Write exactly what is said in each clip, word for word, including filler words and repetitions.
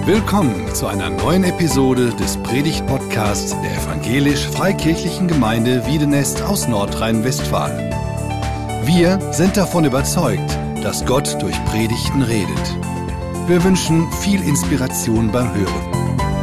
Willkommen zu einer neuen Episode des Predigt-Podcasts der Evangelisch-Freikirchlichen Gemeinde Wiedenest aus Nordrhein-Westfalen. Wir sind davon überzeugt, dass Gott durch Predigten redet. Wir wünschen viel Inspiration beim Hören.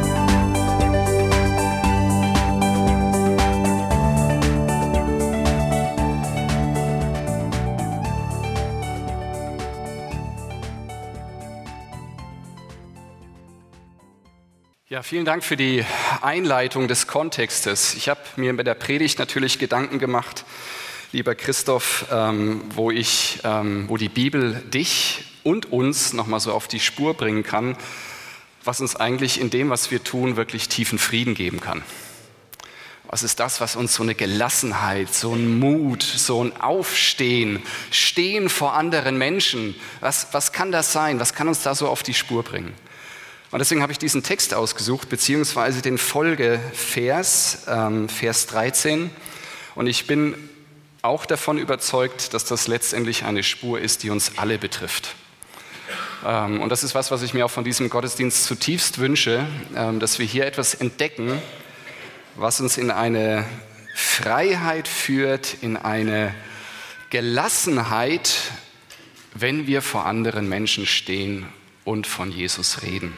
Ja, vielen Dank für die Einleitung des Kontextes. Ich habe mir mit der Predigt natürlich Gedanken gemacht, lieber Christoph, ähm, wo ich, ähm, wo die Bibel dich und uns nochmal so auf die Spur bringen kann, was uns eigentlich in dem, was wir tun, wirklich tiefen Frieden geben kann. Was ist das, was uns so eine Gelassenheit, so ein Mut, so ein Aufstehen, Stehen vor anderen Menschen, was, was kann das sein? Was kann uns da so auf die Spur bringen? Und deswegen habe ich diesen Text ausgesucht, beziehungsweise den Folgevers, ähm, Vers dreizehn. Und ich bin auch davon überzeugt, dass das letztendlich eine Spur ist, die uns alle betrifft. Ähm, und das ist was, was ich mir auch von diesem Gottesdienst zutiefst wünsche, ähm, dass wir hier etwas entdecken, was uns in eine Freiheit führt, in eine Gelassenheit, wenn wir vor anderen Menschen stehen und von Jesus reden.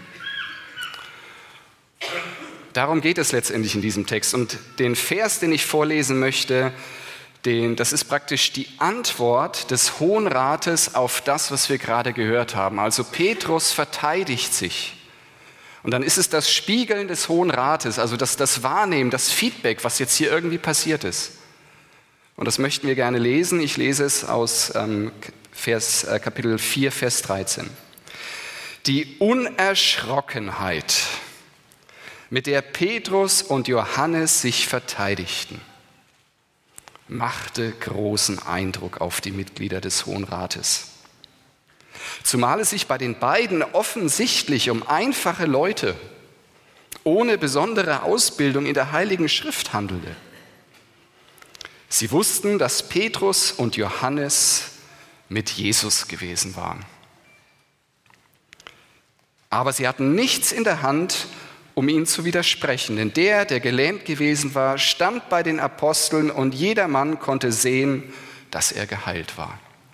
Darum geht es letztendlich in diesem Text. Und den Vers, den ich vorlesen möchte, den, das ist praktisch die Antwort des Hohen Rates auf das, was wir gerade gehört haben. Also Petrus verteidigt sich. Und dann ist es das Spiegeln des Hohen Rates, also das, das Wahrnehmen, das Feedback, was jetzt hier irgendwie passiert ist. Und das möchten wir gerne lesen. Ich lese es aus ähm, Vers, äh, Kapitel vier, Vers dreizehn. Die Unerschrockenheit, mit der Petrus und Johannes sich verteidigten, machte großen Eindruck auf die Mitglieder des Hohen Rates. Zumal es sich bei den beiden offensichtlich um einfache Leute ohne besondere Ausbildung in der Heiligen Schrift handelte. Sie wussten, dass Petrus und Johannes mit Jesus gewesen waren. Aber sie hatten nichts in der Hand, um ihn zu widersprechen. Denn der, der gelähmt gewesen war, stand bei den Aposteln und jedermann konnte sehen, dass er geheilt war.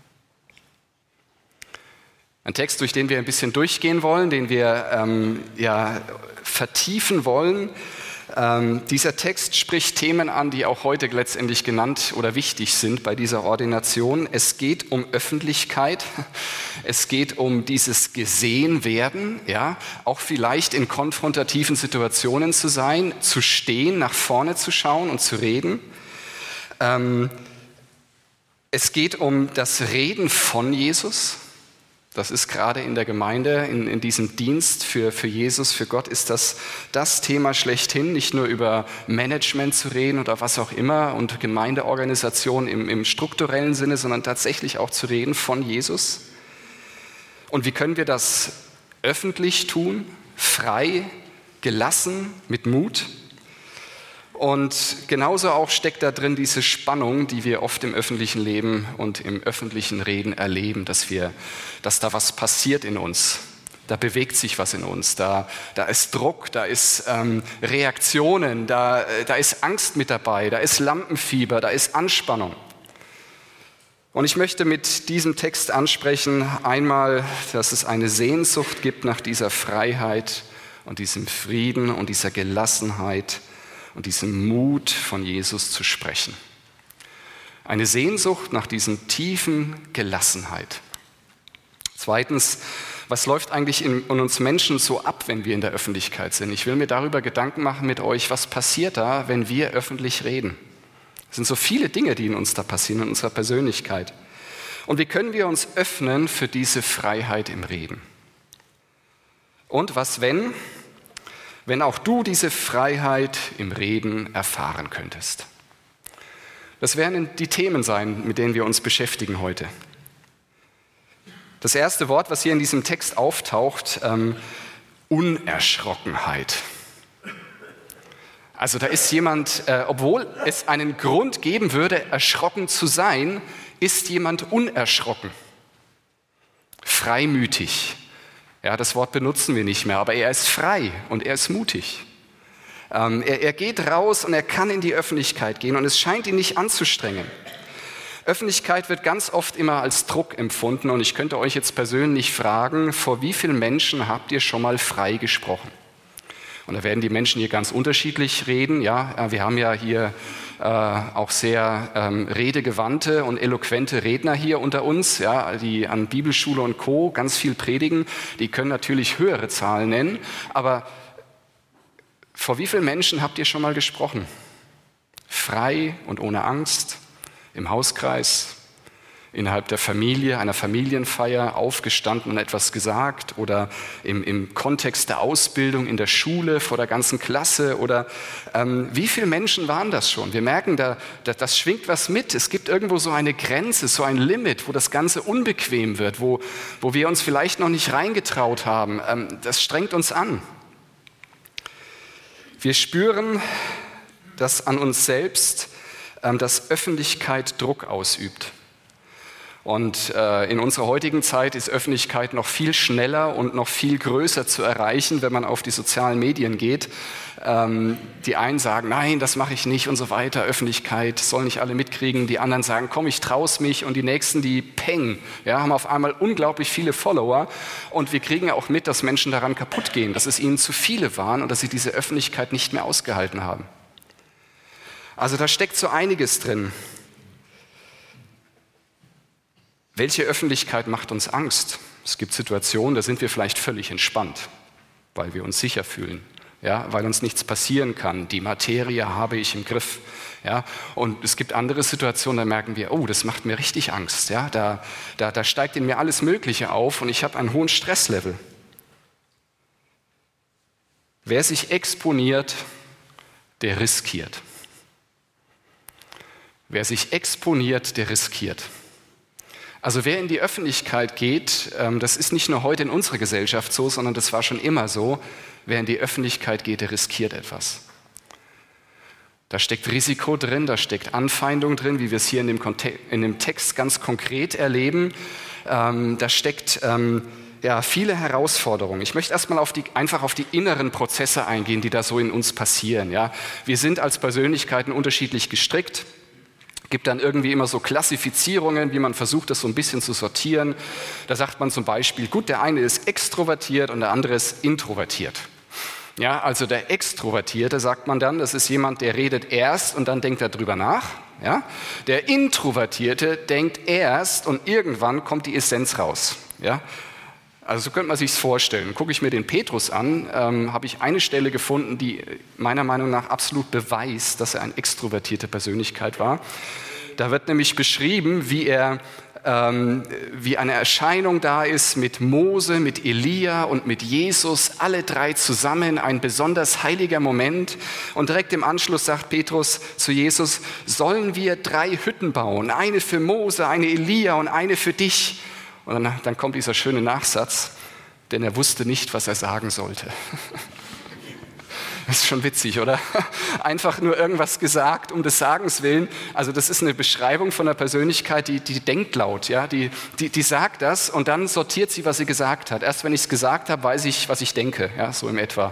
Ein Text, durch den wir ein bisschen durchgehen wollen, den wir ähm, ja, vertiefen wollen. Ähm, dieser Text spricht Themen an, die auch heute letztendlich genannt oder wichtig sind bei dieser Ordination. Es geht um Öffentlichkeit, es geht um dieses Gesehenwerden, ja, auch vielleicht in konfrontativen Situationen zu sein, zu stehen, nach vorne zu schauen und zu reden. Ähm, es geht um das Reden von Jesus. Das ist gerade in der Gemeinde, in, in diesem Dienst für, für Jesus, für Gott ist das das Thema schlechthin, nicht nur über Management zu reden oder was auch immer und Gemeindeorganisation im, im strukturellen Sinne, sondern tatsächlich auch zu reden von Jesus. Und wie können wir das öffentlich tun, frei, gelassen, mit Mut? Und genauso auch steckt da drin diese Spannung, die wir oft im öffentlichen Leben und im öffentlichen Reden erleben, dass wir, dass da was passiert in uns. Da bewegt sich was in uns, da, da ist Druck, da ist ähm, Reaktionen, da, da ist Angst mit dabei, da ist Lampenfieber, da ist Anspannung. Und ich möchte mit diesem Text ansprechen, einmal, dass es eine Sehnsucht gibt nach dieser Freiheit und diesem Frieden und dieser Gelassenheit und diesem Mut von Jesus zu sprechen. Eine Sehnsucht nach diesem tiefen Gelassenheit. Zweitens, was läuft eigentlich in, in uns Menschen so ab, wenn wir in der Öffentlichkeit sind? Ich will mir darüber Gedanken machen mit euch, was passiert da, wenn wir öffentlich reden? Es sind so viele Dinge, die in uns da passieren, in unserer Persönlichkeit. Und wie können wir uns öffnen für diese Freiheit im Reden? Und was, wenn... wenn auch du diese Freiheit im Reden erfahren könntest. Das werden die Themen sein, mit denen wir uns beschäftigen heute. Das erste Wort, was hier in diesem Text auftaucht, ähm, Unerschrockenheit. Also da ist jemand, äh, obwohl es einen Grund geben würde, erschrocken zu sein, ist jemand unerschrocken, freimütig. Ja, das Wort benutzen wir nicht mehr, aber er ist frei und er ist mutig. Ähm, er, er geht raus und er kann in die Öffentlichkeit gehen und es scheint ihn nicht anzustrengen. Öffentlichkeit wird ganz oft immer als Druck empfunden und ich könnte euch jetzt persönlich fragen, vor wie vielen Menschen habt ihr schon mal frei gesprochen? Und da werden die Menschen hier ganz unterschiedlich reden. Ja, wir haben ja hier äh, auch sehr ähm, redegewandte und eloquente Redner hier unter uns, ja, die an Bibelschule und Co. ganz viel predigen. Die können natürlich höhere Zahlen nennen, aber vor wie vielen Menschen habt ihr schon mal gesprochen? Frei und ohne Angst, im Hauskreis, innerhalb der Familie, einer Familienfeier aufgestanden und etwas gesagt oder im, im Kontext der Ausbildung in der Schule vor der ganzen Klasse oder ähm, wie viele Menschen waren das schon? Wir merken, da, da, das schwingt was mit. Es gibt irgendwo so eine Grenze, so ein Limit, wo das Ganze unbequem wird, wo, wo wir uns vielleicht noch nicht reingetraut haben. Ähm, das strengt uns an. Wir spüren, dass an uns selbst, ähm, dass Öffentlichkeit Druck ausübt. Und äh, in unserer heutigen Zeit ist Öffentlichkeit noch viel schneller und noch viel größer zu erreichen, wenn man auf die sozialen Medien geht. Ähm, die einen sagen, nein, das mache ich nicht und so weiter. Öffentlichkeit soll nicht alle mitkriegen. Die anderen sagen, komm, ich trau's mich. Und die Nächsten, die peng, ja, haben auf einmal unglaublich viele Follower. Und wir kriegen auch mit, dass Menschen daran kaputt gehen, dass es ihnen zu viele waren und dass sie diese Öffentlichkeit nicht mehr ausgehalten haben. Also da steckt so einiges drin. Welche Öffentlichkeit macht uns Angst? Es gibt Situationen, da sind wir vielleicht völlig entspannt, weil wir uns sicher fühlen, ja, weil uns nichts passieren kann. Die Materie habe ich im Griff. Ja. Und es gibt andere Situationen, da merken wir, oh, das macht mir richtig Angst. Ja. Da, da, da steigt in mir alles Mögliche auf und ich habe einen hohen Stresslevel. Wer sich exponiert, der riskiert. Wer sich exponiert, der riskiert. Also wer in die Öffentlichkeit geht, das ist nicht nur heute in unserer Gesellschaft so, sondern das war schon immer so, wer in die Öffentlichkeit geht, der riskiert etwas. Da steckt Risiko drin, da steckt Anfeindung drin, wie wir es hier in dem, Konte- in dem Text ganz konkret erleben. Da steckt ja, viele Herausforderungen. Ich möchte erstmal auf die, einfach auf die inneren Prozesse eingehen, die da so in uns passieren. Ja. Wir sind als Persönlichkeiten unterschiedlich gestrickt. Es gibt dann irgendwie immer so Klassifizierungen, wie man versucht, das so ein bisschen zu sortieren. Da sagt man zum Beispiel, gut, der eine ist extrovertiert und der andere ist introvertiert. Ja, also der Extrovertierte, sagt man dann, das ist jemand, der redet erst und dann denkt er drüber nach. Ja? Der Introvertierte denkt erst und irgendwann kommt die Essenz raus. Ja? Also so könnte man sich es vorstellen. Gucke ich mir den Petrus an, ähm, habe ich eine Stelle gefunden, die meiner Meinung nach absolut beweist, dass er eine extrovertierte Persönlichkeit war. Da wird nämlich beschrieben, wie er, ähm, wie eine Erscheinung da ist mit Mose, mit Elia und mit Jesus, alle drei zusammen, ein besonders heiliger Moment. Und direkt im Anschluss sagt Petrus zu Jesus, sollen wir drei Hütten bauen, eine für Mose, eine Elia und eine für dich? Und dann, dann kommt dieser schöne Nachsatz, denn er wusste nicht, was er sagen sollte. Das ist schon witzig, oder? Einfach nur irgendwas gesagt, um des Sagens willen. Also das ist eine Beschreibung von einer Persönlichkeit, die, die denkt laut, ja? die, die, die sagt das und dann sortiert sie, was sie gesagt hat. Erst wenn ich es gesagt habe, weiß ich, was ich denke, ja? So im Etwa.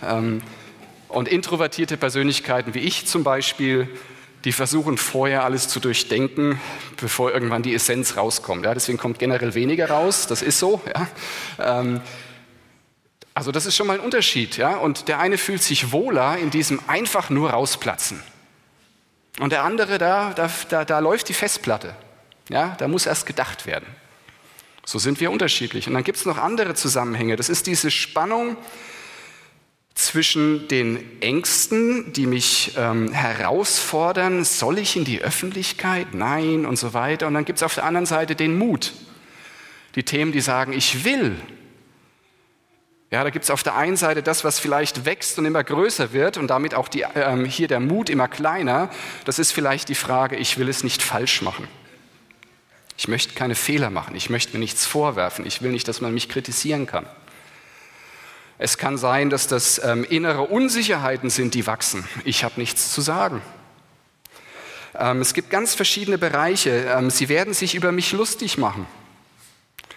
Und introvertierte Persönlichkeiten wie ich zum Beispiel, die versuchen vorher alles zu durchdenken, bevor irgendwann die Essenz rauskommt. Ja, deswegen kommt generell weniger raus, das ist so. Ja. Ähm, also das ist schon mal ein Unterschied. Ja. Und der eine fühlt sich wohler in diesem einfach nur rausplatzen. Und der andere, da, da, da, da läuft die Festplatte. Ja, da muss erst gedacht werden. So sind wir unterschiedlich. Und dann gibt es noch andere Zusammenhänge. Das ist diese Spannung zwischen den Ängsten, die mich ähm, herausfordern, soll ich in die Öffentlichkeit? Nein und so weiter. Und dann gibt es auf der anderen Seite den Mut. Die Themen, die sagen, ich will. Ja, da gibt es auf der einen Seite das, was vielleicht wächst und immer größer wird und damit auch die, ähm, hier der Mut immer kleiner. Das ist vielleicht die Frage, ich will es nicht falsch machen. Ich möchte keine Fehler machen. Ich möchte mir nichts vorwerfen. Ich will nicht, dass man mich kritisieren kann. Es kann sein, dass das ähm, innere Unsicherheiten sind, die wachsen. Ich habe nichts zu sagen. Ähm, es gibt ganz verschiedene Bereiche. Ähm, sie werden sich über mich lustig machen.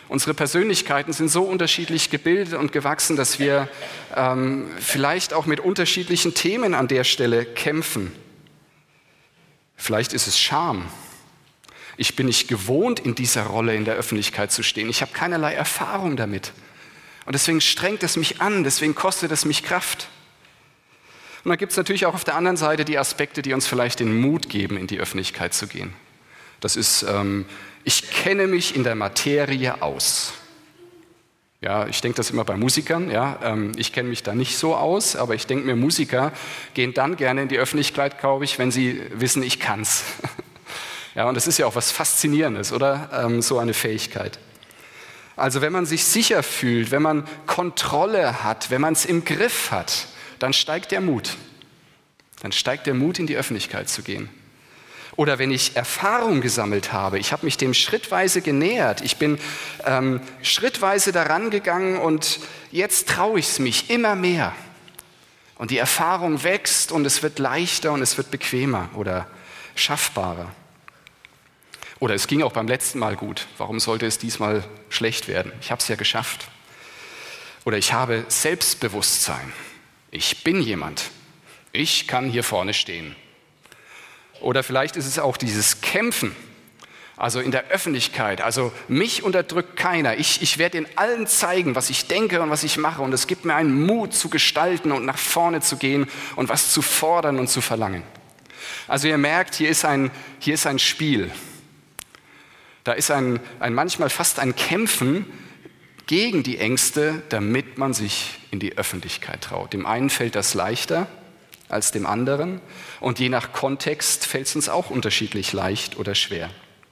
Unsere Persönlichkeiten sind so unterschiedlich gebildet und gewachsen, dass wir ähm, vielleicht auch mit unterschiedlichen Themen an der Stelle kämpfen. Vielleicht ist es Scham. Ich bin nicht gewohnt, in dieser Rolle in der Öffentlichkeit zu stehen. Ich habe keinerlei Erfahrung damit. Und deswegen strengt es mich an, deswegen kostet es mich Kraft. Und dann gibt es natürlich auch auf der anderen Seite die Aspekte, die uns vielleicht den Mut geben, in die Öffentlichkeit zu gehen. Das ist, ähm, ich kenne mich in der Materie aus. Ja, ich denke das immer bei Musikern. Ja, ähm, ich kenne mich da nicht so aus, aber ich denke mir, Musiker gehen dann gerne in die Öffentlichkeit, glaube ich, wenn sie wissen, ich kann's. Ja, und das ist ja auch was Faszinierendes, oder? Ähm, so eine Fähigkeit. Also wenn man sich sicher fühlt, wenn man Kontrolle hat, wenn man es im Griff hat, dann steigt der Mut. Dann steigt der Mut, in die Öffentlichkeit zu gehen. Oder wenn ich Erfahrung gesammelt habe, ich habe mich dem schrittweise genähert, ich bin ähm, schrittweise daran gegangen und jetzt traue ich es mich immer mehr. Und die Erfahrung wächst und es wird leichter und es wird bequemer oder schaffbarer. Oder es ging auch beim letzten Mal gut. Warum sollte es diesmal schlecht werden? Ich habe es ja geschafft. Oder ich habe Selbstbewusstsein. Ich bin jemand. Ich kann hier vorne stehen. Oder vielleicht ist es auch dieses Kämpfen, also in der Öffentlichkeit. Also mich unterdrückt keiner. Ich, ich werde in allen zeigen, was ich denke und was ich mache. Und es gibt mir einen Mut zu gestalten und nach vorne zu gehen und was zu fordern und zu verlangen. Also ihr merkt, hier ist ein, hier ist ein Spiel. Da ist ein, ein manchmal fast ein Kämpfen gegen die Ängste, damit man sich in die Öffentlichkeit traut. Dem einen fällt das leichter als dem anderen und je nach Kontext fällt es uns auch unterschiedlich leicht oder schwer.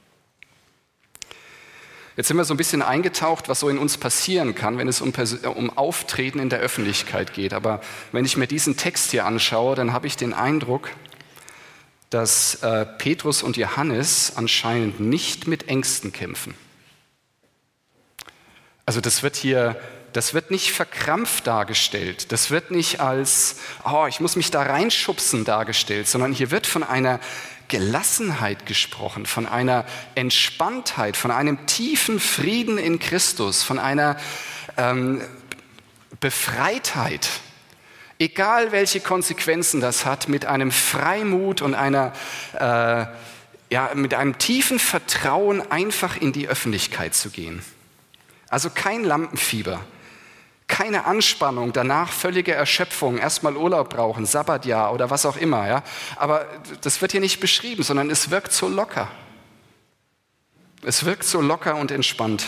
Jetzt sind wir so ein bisschen eingetaucht, was so in uns passieren kann, wenn es um, um Auftreten in der Öffentlichkeit geht. Aber wenn ich mir diesen Text hier anschaue, dann habe ich den Eindruck, dass äh, Petrus und Johannes anscheinend nicht mit Ängsten kämpfen. Also das wird hier, das wird nicht verkrampft dargestellt, das wird nicht als, oh, ich muss mich da reinschubsen dargestellt, sondern hier wird von einer Gelassenheit gesprochen, von einer Entspanntheit, von einem tiefen Frieden in Christus, von einer ähm, Befreitheit. Egal welche Konsequenzen das hat, mit einem Freimut und einer, äh, ja, mit einem tiefen Vertrauen einfach in die Öffentlichkeit zu gehen. Also kein Lampenfieber, keine Anspannung, danach völlige Erschöpfung, erstmal Urlaub brauchen, Sabbatjahr oder was auch immer. Ja? Aber das wird hier nicht beschrieben, sondern es wirkt so locker. Es wirkt so locker und entspannt.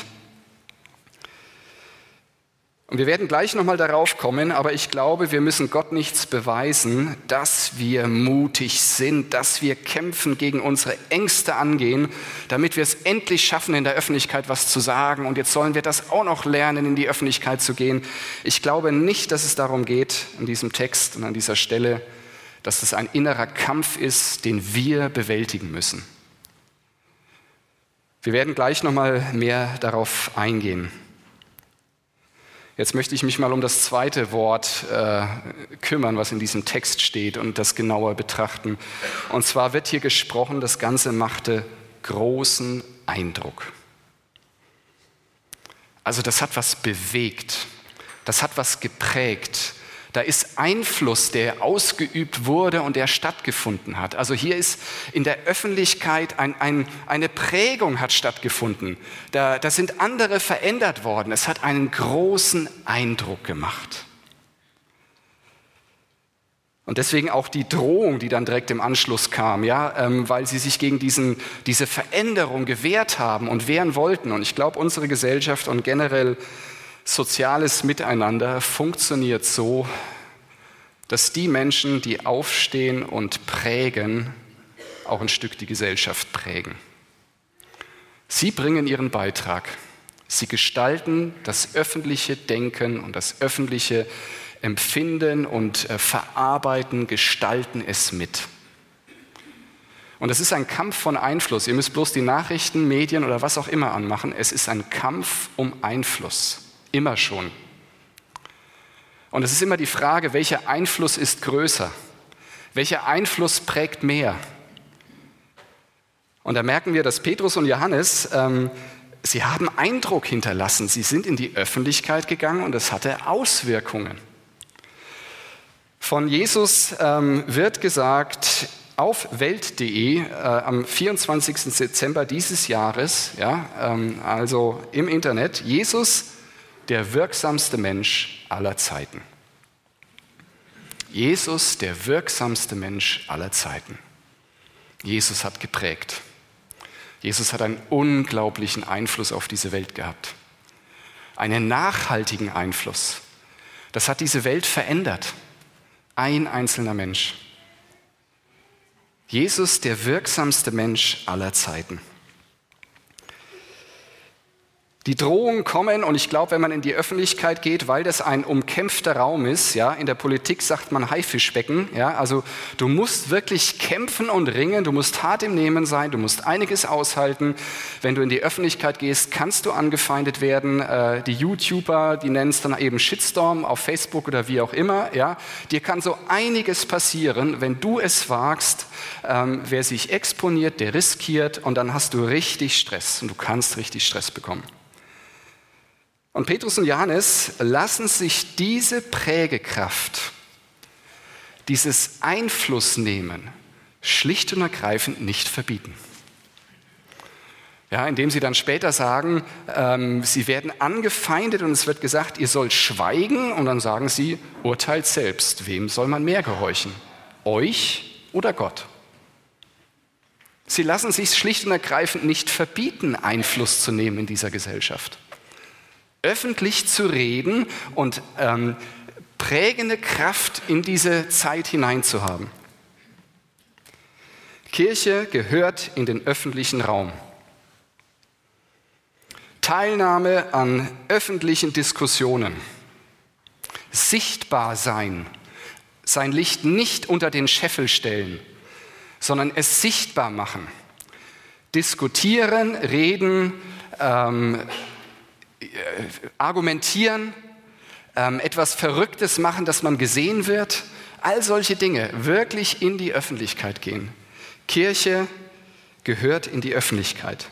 Und wir werden gleich nochmal darauf kommen, aber ich glaube, wir müssen Gott nichts beweisen, dass wir mutig sind, dass wir kämpfen, gegen unsere Ängste angehen, damit wir es endlich schaffen, in der Öffentlichkeit was zu sagen. Und jetzt sollen wir das auch noch lernen, in die Öffentlichkeit zu gehen. Ich glaube nicht, dass es darum geht, in diesem Text und an dieser Stelle, dass das ein innerer Kampf ist, den wir bewältigen müssen. Wir werden gleich nochmal mehr darauf eingehen. Jetzt möchte ich mich mal um das zweite Wort äh, kümmern, was in diesem Text steht und das genauer betrachten. Und zwar wird hier gesprochen, das Ganze machte großen Eindruck. Also das hat was bewegt, das hat was geprägt. Da ist Einfluss, der ausgeübt wurde und der stattgefunden hat. Also hier ist in der Öffentlichkeit ein, ein, eine Prägung hat stattgefunden. Da, da sind andere verändert worden. Es hat einen großen Eindruck gemacht. Und deswegen auch die Drohung, die dann direkt im Anschluss kam, ja, ähm, weil sie sich gegen diesen, diese Veränderung gewehrt haben und wehren wollten. Und ich glaube, unsere Gesellschaft und generell soziales Miteinander funktioniert so, dass die Menschen, die aufstehen und prägen, auch ein Stück die Gesellschaft prägen. Sie bringen ihren Beitrag. Sie gestalten das öffentliche Denken und das öffentliche Empfinden und äh, Verarbeiten, gestalten es mit. Und es ist ein Kampf von Einfluss. Ihr müsst bloß die Nachrichten, Medien oder was auch immer anmachen. Es ist ein Kampf um Einfluss. Immer schon. Und es ist immer die Frage, welcher Einfluss ist größer? Welcher Einfluss prägt mehr? Und da merken wir, dass Petrus und Johannes, ähm, sie haben Eindruck hinterlassen. Sie sind in die Öffentlichkeit gegangen und es hatte Auswirkungen. Von Jesus ähm, wird gesagt, auf welt punkt de äh, am vierundzwanzigsten Dezember dieses Jahres, ja, ähm, also im Internet, Jesus, der wirksamste Mensch aller Zeiten. Jesus, der wirksamste Mensch aller Zeiten. Jesus hat geprägt. Jesus hat einen unglaublichen Einfluss auf diese Welt gehabt. Einen nachhaltigen Einfluss. Das hat diese Welt verändert. Ein einzelner Mensch. Jesus, der wirksamste Mensch aller Zeiten. Die Drohungen kommen, und ich glaube, wenn man in die Öffentlichkeit geht, weil das ein umkämpfter Raum ist, ja, in der Politik sagt man Haifischbecken, ja, also du musst wirklich kämpfen und ringen, du musst hart im Nehmen sein, du musst einiges aushalten. Wenn du in die Öffentlichkeit gehst, kannst du angefeindet werden. Äh, die YouTuber, die nennen es dann eben Shitstorm auf Facebook oder wie auch immer, ja. Dir kann so einiges passieren, wenn du es wagst. Ähm, wer sich exponiert, der riskiert, und dann hast du richtig Stress und du kannst richtig Stress bekommen. Und Petrus und Johannes lassen sich diese Prägekraft, dieses Einflussnehmen schlicht und ergreifend nicht verbieten. Ja, indem sie dann später sagen, ähm, sie werden angefeindet und es wird gesagt, ihr sollt schweigen, und dann sagen sie, urteilt selbst, wem soll man mehr gehorchen? Euch oder Gott? Sie lassen sich schlicht und ergreifend nicht verbieten, Einfluss zu nehmen in dieser Gesellschaft. Öffentlich zu reden und ähm, prägende Kraft in diese Zeit hineinzuhaben. Kirche gehört in den öffentlichen Raum. Teilnahme an öffentlichen Diskussionen. Sichtbar sein. Sein Licht nicht unter den Scheffel stellen, sondern es sichtbar machen. Diskutieren, reden, ähm, argumentieren, ähm, etwas Verrücktes machen, dass man gesehen wird. All solche Dinge wirklich in die Öffentlichkeit gehen. Kirche gehört in die Öffentlichkeit.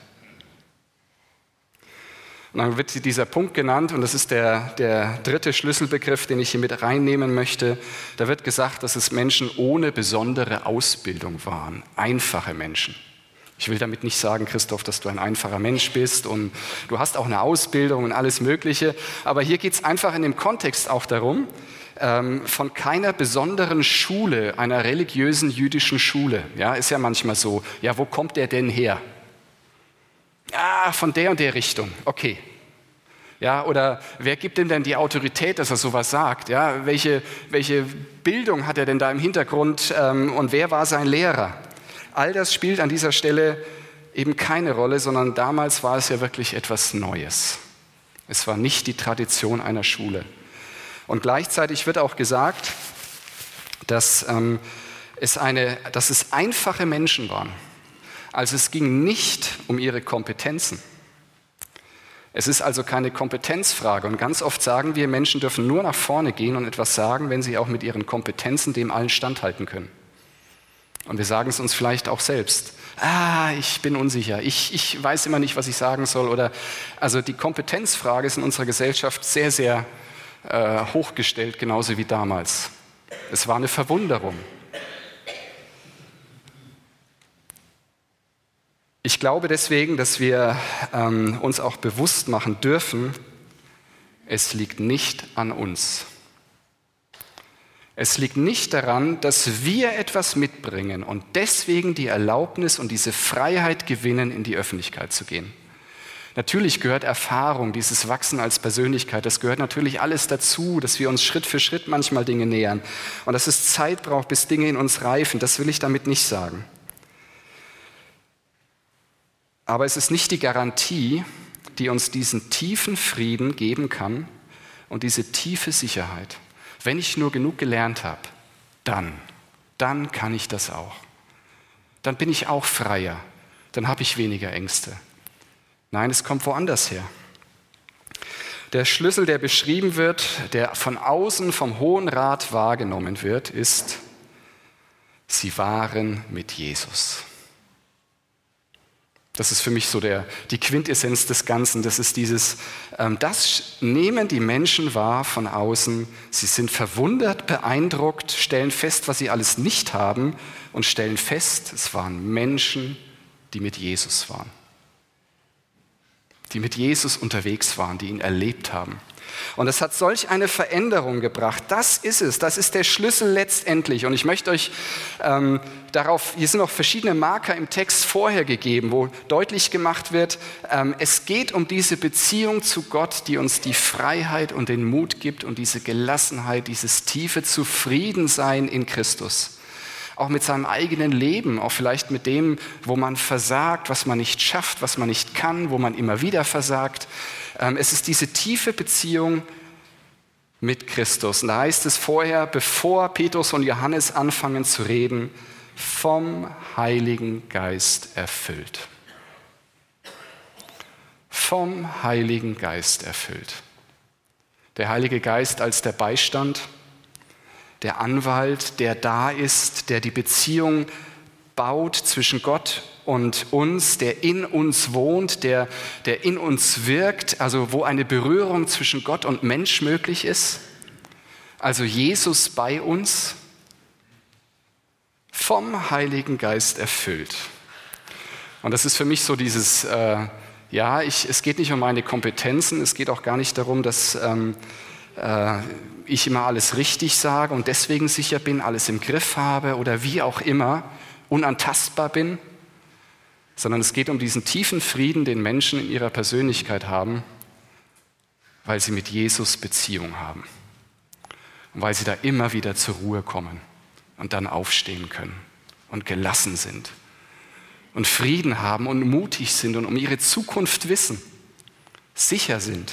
Und dann wird dieser Punkt genannt, und das ist der, der dritte Schlüsselbegriff, den ich hier mit reinnehmen möchte. Da wird gesagt, dass es Menschen ohne besondere Ausbildung waren, einfache Menschen. Ich will damit nicht sagen, Christoph, dass du ein einfacher Mensch bist und du hast auch eine Ausbildung und alles Mögliche. Aber hier geht es einfach in dem Kontext auch darum, ähm, von keiner besonderen Schule, einer religiösen jüdischen Schule. Ja, ist ja manchmal so, ja, wo kommt der denn her? Ja, von der und der Richtung, okay. Ja, oder wer gibt ihm denn die Autorität, dass er sowas sagt? Ja, welche, welche Bildung hat er denn da im Hintergrund ähm, und wer war sein Lehrer? All das spielt an dieser Stelle eben keine Rolle, sondern damals war es ja wirklich etwas Neues. Es war nicht die Tradition einer Schule. Und gleichzeitig wird auch gesagt, dass, ähm, es, eine, dass es einfache Menschen waren. Also es ging nicht um ihre Kompetenzen. Es ist also keine Kompetenzfrage. Und ganz oft sagen wir, Menschen dürfen nur nach vorne gehen und etwas sagen, wenn sie auch mit ihren Kompetenzen dem allen standhalten können. Und wir sagen es uns vielleicht auch selbst. Ah, ich bin unsicher, ich, ich weiß immer nicht, was ich sagen soll. Oder, also die Kompetenzfrage ist in unserer Gesellschaft sehr, sehr äh, hochgestellt, genauso wie damals. Es war eine Verwunderung. Ich glaube deswegen, dass wir ähm, uns auch bewusst machen dürfen, es liegt nicht an uns. Es liegt nicht daran, dass wir etwas mitbringen und deswegen die Erlaubnis und diese Freiheit gewinnen, in die Öffentlichkeit zu gehen. Natürlich gehört Erfahrung, dieses Wachsen als Persönlichkeit, das gehört natürlich alles dazu, dass wir uns Schritt für Schritt manchmal Dinge nähern und dass es Zeit braucht, bis Dinge in uns reifen. Das will ich damit nicht sagen. Aber es ist nicht die Garantie, die uns diesen tiefen Frieden geben kann und diese tiefe Sicherheit. Wenn ich nur genug gelernt habe, dann, dann kann ich das auch. Dann bin ich auch freier, dann habe ich weniger Ängste. Nein, es kommt woanders her. Der Schlüssel, der beschrieben wird, der von außen vom Hohen Rat wahrgenommen wird, ist, sie waren mit Jesus. Das ist für mich so der, die Quintessenz des Ganzen. Das ist dieses, ähm, das nehmen die Menschen wahr von außen. Sie sind verwundert, beeindruckt, stellen fest, was sie alles nicht haben und stellen fest, es waren Menschen, die mit Jesus waren. Die mit Jesus unterwegs waren, die ihn erlebt haben. Und es hat solch eine Veränderung gebracht. Das ist es, das ist der Schlüssel letztendlich. Und ich möchte euch ähm, darauf, hier sind noch verschiedene Marker im Text vorher gegeben, wo deutlich gemacht wird, ähm, es geht um diese Beziehung zu Gott, die uns die Freiheit und den Mut gibt und diese Gelassenheit, dieses tiefe Zufriedensein in Christus. Auch mit seinem eigenen Leben, auch vielleicht mit dem, wo man versagt, was man nicht schafft, was man nicht kann, wo man immer wieder versagt. Es ist diese tiefe Beziehung mit Christus. Und da heißt es vorher, bevor Petrus und Johannes anfangen zu reden, vom Heiligen Geist erfüllt. Vom Heiligen Geist erfüllt. Der Heilige Geist als der Beistand, der Anwalt, der da ist, der die Beziehung baut zwischen Gott und uns, der in uns wohnt, der, der in uns wirkt, also wo eine Berührung zwischen Gott und Mensch möglich ist. Also Jesus bei uns, vom Heiligen Geist erfüllt. Und das ist für mich so dieses, äh, ja, ich, es geht nicht um meine Kompetenzen, es geht auch gar nicht darum, dass ähm, äh, ich immer alles richtig sage und deswegen sicher bin, alles im Griff habe oder wie auch immer, unantastbar bin, sondern es geht um diesen tiefen Frieden, den Menschen in ihrer Persönlichkeit haben, weil sie mit Jesus Beziehung haben und weil sie da immer wieder zur Ruhe kommen und dann aufstehen können und gelassen sind und Frieden haben und mutig sind und um ihre Zukunft wissen, sicher sind.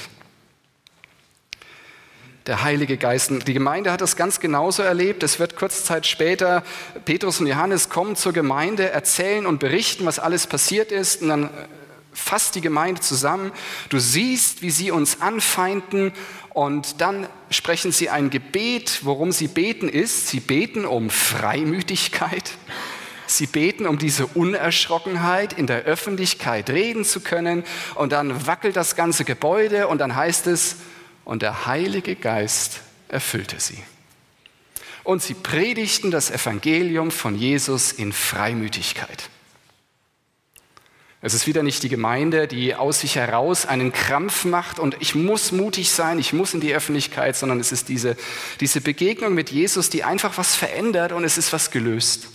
Der Heilige Geist. Die Gemeinde hat das ganz genauso erlebt. Es wird kurze Zeit später, Petrus und Johannes kommen zur Gemeinde, erzählen und berichten, was alles passiert ist. Und dann fasst die Gemeinde zusammen. Du siehst, wie sie uns anfeinden. Und dann sprechen sie ein Gebet. Worum sie beten ist, sie beten um Freimütigkeit. Sie beten um diese Unerschrockenheit, in der Öffentlichkeit reden zu können. Und dann wackelt das ganze Gebäude und dann heißt es, und der Heilige Geist erfüllte sie. Und sie predigten das Evangelium von Jesus in Freimütigkeit. Es ist wieder nicht die Gemeinde, die aus sich heraus einen Krampf macht und ich muss mutig sein, ich muss in die Öffentlichkeit, sondern es ist diese, diese Begegnung mit Jesus, die einfach was verändert und es ist was gelöst.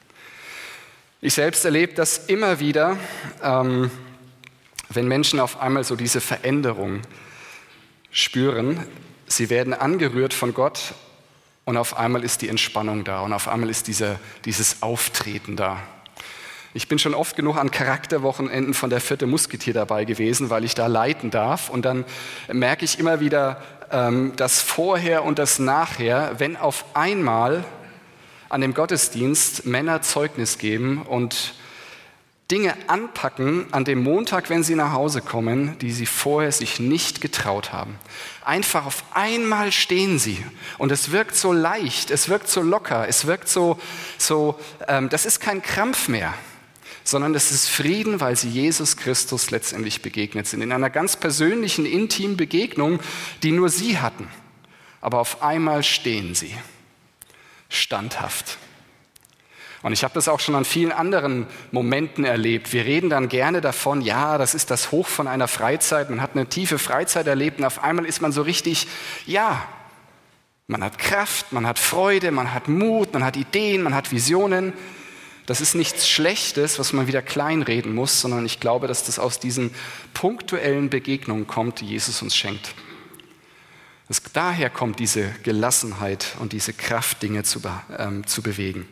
Ich selbst erlebe das immer wieder, ähm, wenn Menschen auf einmal so diese Veränderung spüren, sie werden angerührt von Gott und auf einmal ist die Entspannung da und auf einmal ist diese, dieses Auftreten da. Ich bin schon oft genug an Charakterwochenenden von der Vierte Musketier dabei gewesen, weil ich da leiten darf und dann merke ich immer wieder ähm, das Vorher und das Nachher, wenn auf einmal an dem Gottesdienst Männer Zeugnis geben und Dinge anpacken an dem Montag, wenn sie nach Hause kommen, die sie vorher sich nicht getraut haben. Einfach auf einmal stehen sie und es wirkt so leicht, es wirkt so locker, es wirkt so, so ähm, das ist kein Krampf mehr, sondern das ist Frieden, weil sie Jesus Christus letztendlich begegnet sind. In einer ganz persönlichen, intimen Begegnung, die nur sie hatten. Aber auf einmal stehen sie, standhaft. Und ich habe das auch schon an vielen anderen Momenten erlebt. Wir reden dann gerne davon, ja, das ist das Hoch von einer Freizeit. Man hat eine tiefe Freizeit erlebt und auf einmal ist man so richtig, ja, man hat Kraft, man hat Freude, man hat Mut, man hat Ideen, man hat Visionen. Das ist nichts Schlechtes, was man wieder kleinreden muss, sondern ich glaube, dass das aus diesen punktuellen Begegnungen kommt, die Jesus uns schenkt. Dass daher kommt diese Gelassenheit und diese Kraft, Dinge zu, ähm, zu bewegen.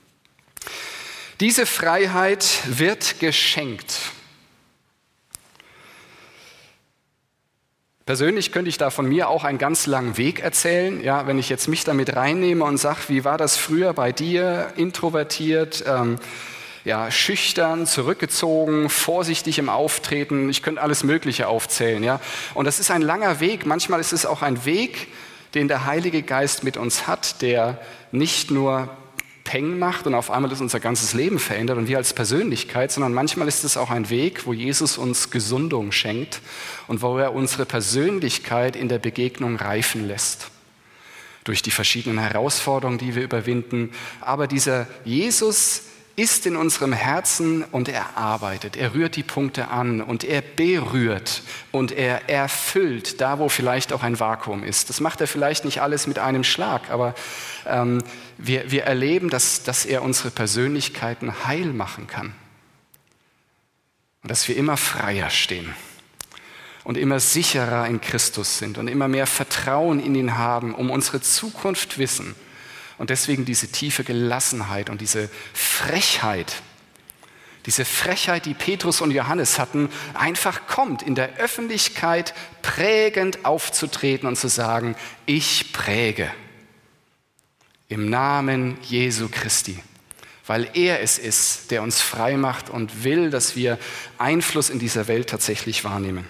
Diese Freiheit wird geschenkt. Persönlich könnte ich da von mir auch einen ganz langen Weg erzählen. Ja, wenn ich jetzt mich damit reinnehme und sage, wie war das früher bei dir, introvertiert, ähm, ja, schüchtern, zurückgezogen, vorsichtig im Auftreten. Ich könnte alles Mögliche aufzählen. Ja? Und das ist ein langer Weg. Manchmal ist es auch ein Weg, den der Heilige Geist mit uns hat, der nicht nur Peng macht und auf einmal das unser ganzes Leben verändert und wir als Persönlichkeit, sondern manchmal ist es auch ein Weg, wo Jesus uns Gesundung schenkt und wo er unsere Persönlichkeit in der Begegnung reifen lässt. Durch die verschiedenen Herausforderungen, die wir überwinden. Aber dieser Jesus ist in unserem Herzen und er arbeitet, er rührt die Punkte an und er berührt und er erfüllt da, wo vielleicht auch ein Vakuum ist. Das macht er vielleicht nicht alles mit einem Schlag, aber ähm, wir, wir erleben, dass, dass er unsere Persönlichkeiten heil machen kann und dass wir immer freier stehen und immer sicherer in Christus sind und immer mehr Vertrauen in ihn haben, um unsere Zukunft wissen. Und deswegen diese tiefe Gelassenheit und diese Frechheit, diese Frechheit, die Petrus und Johannes hatten, einfach kommt, in der Öffentlichkeit prägend aufzutreten und zu sagen, ich präge im Namen Jesu Christi, weil er es ist, der uns frei macht und will, dass wir Einfluss in dieser Welt tatsächlich wahrnehmen.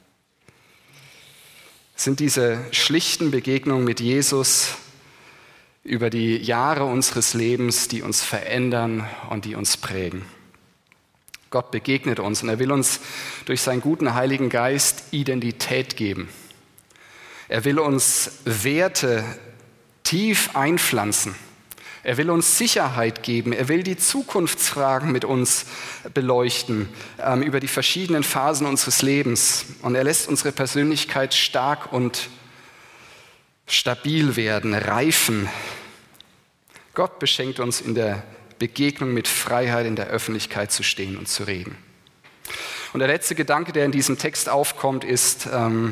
Es sind diese schlichten Begegnungen mit Jesus über die Jahre unseres Lebens, die uns verändern und die uns prägen. Gott begegnet uns und er will uns durch seinen guten Heiligen Geist Identität geben. Er will uns Werte tief einpflanzen. Er will uns Sicherheit geben. Er will die Zukunftsfragen mit uns beleuchten, ähm, über die verschiedenen Phasen unseres Lebens. Und er lässt unsere Persönlichkeit stark und stabil werden, reifen. Gott beschenkt uns in der Begegnung mit Freiheit, in der Öffentlichkeit zu stehen und zu reden. Und der letzte Gedanke, der in diesem Text aufkommt, ist, ähm,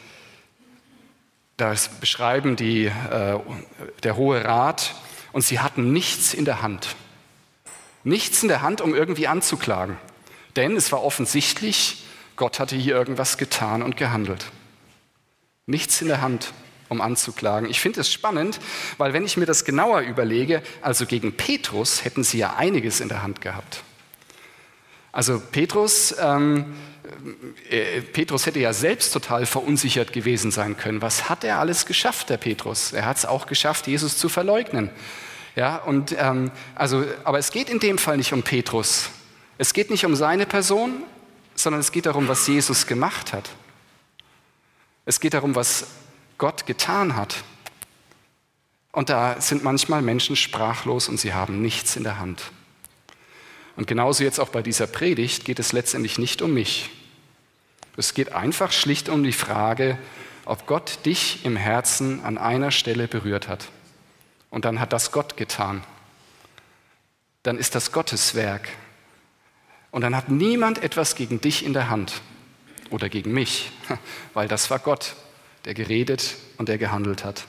das beschreiben die, äh, der Hohe Rat, und sie hatten nichts in der Hand. Nichts in der Hand, um irgendwie anzuklagen. Denn es war offensichtlich, Gott hatte hier irgendwas getan und gehandelt. Nichts in der Hand, um anzuklagen. Ich finde es spannend, weil wenn ich mir das genauer überlege, also gegen Petrus hätten sie ja einiges in der Hand gehabt. Also Petrus, ähm, äh, Petrus hätte ja selbst total verunsichert gewesen sein können. Was hat er alles geschafft, der Petrus? Er hat es auch geschafft, Jesus zu verleugnen. Ja, und, ähm, also, aber es geht in dem Fall nicht um Petrus. Es geht nicht um seine Person, sondern es geht darum, was Jesus gemacht hat. Es geht darum, was Gott getan hat. Und da sind manchmal Menschen sprachlos und sie haben nichts in der Hand. Und genauso jetzt auch bei dieser Predigt geht es letztendlich nicht um mich. Es geht einfach schlicht um die Frage, ob Gott dich im Herzen an einer Stelle berührt hat. Und dann hat das Gott getan. Dann ist das Gottes Werk. Und dann hat niemand etwas gegen dich in der Hand oder gegen mich, weil das war Gott, der geredet und der gehandelt hat.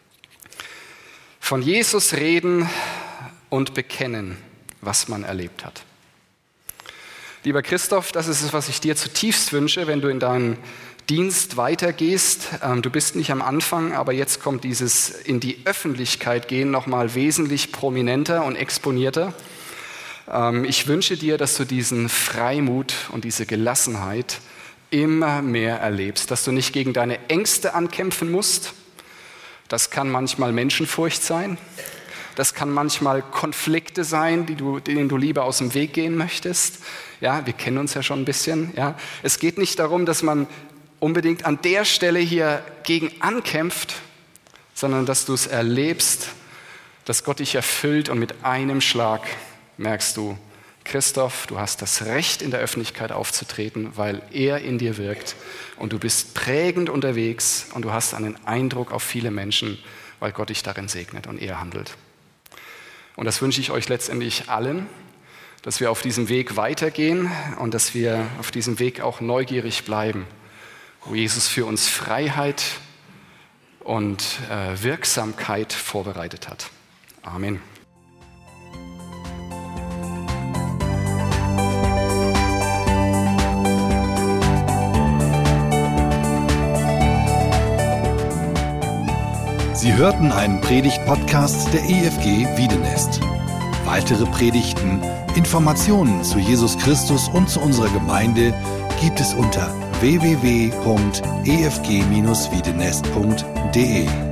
Von Jesus reden und bekennen, was man erlebt hat. Lieber Christoph, das ist es, was ich dir zutiefst wünsche, wenn du in deinen Dienst weitergehst. Du bist nicht am Anfang, aber jetzt kommt dieses in die Öffentlichkeit gehen nochmal wesentlich prominenter und exponierter. Ich wünsche dir, dass du diesen Freimut und diese Gelassenheit immer mehr erlebst, dass du nicht gegen deine Ängste ankämpfen musst. Das kann manchmal Menschenfurcht sein. Das kann manchmal Konflikte sein, die du, denen du lieber aus dem Weg gehen möchtest. Ja, wir kennen uns ja schon ein bisschen. Ja. Es geht nicht darum, dass man unbedingt an der Stelle hier gegen ankämpft, sondern dass du es erlebst, dass Gott dich erfüllt und mit einem Schlag merkst du, Christoph, du hast das Recht, in der Öffentlichkeit aufzutreten, weil er in dir wirkt und du bist prägend unterwegs und du hast einen Eindruck auf viele Menschen, weil Gott dich darin segnet und er handelt. Und das wünsche ich euch letztendlich allen, dass wir auf diesem Weg weitergehen und dass wir auf diesem Weg auch neugierig bleiben, wo Jesus für uns Freiheit und äh, Wirksamkeit vorbereitet hat. Amen. Sie hörten einen Predigt-Podcast der E F G Wiedenest. Weitere Predigten, Informationen zu Jesus Christus und zu unserer Gemeinde gibt es unter w w w punkt e f g dash wiedenest punkt d e.